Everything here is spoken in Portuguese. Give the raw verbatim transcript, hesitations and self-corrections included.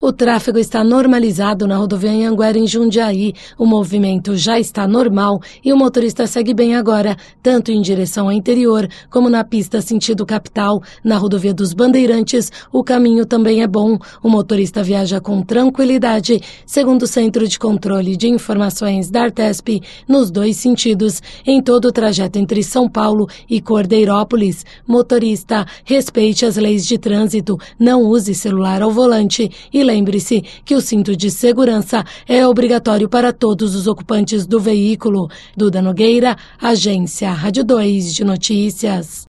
O tráfego está normalizado na rodovia Anhanguera, em Jundiaí. O movimento já está normal e o motorista segue bem agora, tanto em direção ao interior como na pista sentido capital. Na rodovia dos Bandeirantes, o caminho também é bom. O motorista viaja com tranquilidade, segundo o Centro de Controle de Informações da Artesp, nos dois sentidos, em todo o trajeto entre São Paulo e Cordeirópolis. Motorista, respeite as leis de trânsito, não use celular ao volante e lembre-se que o cinto de segurança é obrigatório para todos os ocupantes do veículo. Duda Nogueira, Agência Rádio dois de Notícias.